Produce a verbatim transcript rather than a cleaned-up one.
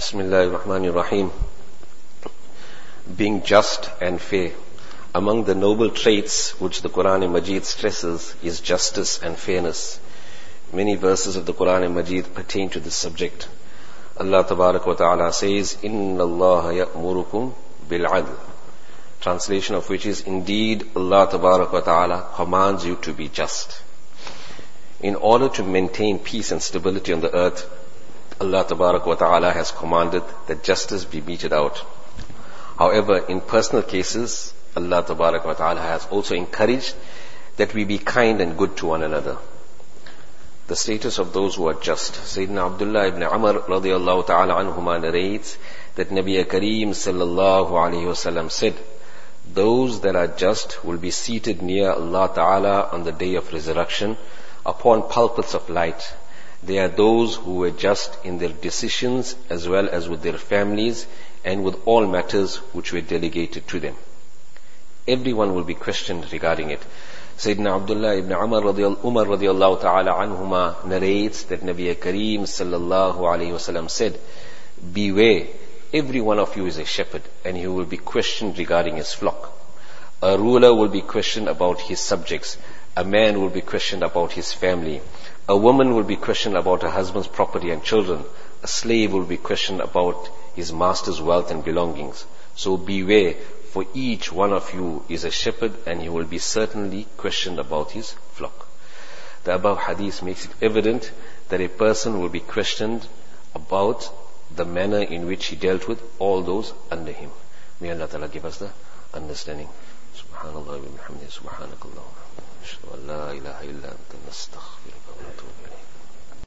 Bismillahir Rahmanir Rahim. Being just and fair. Among the noble traits which the Quran Majid stresses is justice and fairness. Many verses of the Quran Majid pertain to this subject. Allah Tabarak wa Ta'ala says, Inna Allah ya'murukum bil-'adl. Translation of which is, indeed Allah Tabarak wa Ta'ala commands you to be just. In order to maintain peace and stability on the earth, Allah Tabarak wa Ta'ala has commanded that justice be meted out. However, in personal cases, Allah Tabarak wa Ta'ala has also encouraged that we be kind and good to one another. The status of those who are just. Sayyidina Abdullah ibn Umar radiyallahu ta'ala anhuma narrates that Nabi Kareem sallallahu alayhi wasallam said, those that are just will be seated near Allah Ta'ala on the day of resurrection upon pulpits of light. They are those who were just in their decisions as well as with their families and with all matters which were delegated to them. Everyone will be questioned regarding it. Sayyidina Abdullah ibn Umar radiyallahu ta'ala anhuma narrates that Nabi Kareem sallallahu alayhi wasallam said, beware, every one of you is a shepherd and he will be questioned regarding his flock. A ruler will be questioned about his subjects. A man will be questioned about his family. A woman will be questioned about her husband's property and children. A slave will be questioned about his master's wealth and belongings. So beware, for each one of you is a shepherd and he will be certainly questioned about his flock. The above hadith makes it evident that a person will be questioned about the manner in which he dealt with all those under him. May Allah Ta'ala give us the understanding. Subhanallah wa bihamdihi, subhanakallah. Ashhadu an la ilaha illa anta nastaghfiruka wa natubu ilayk.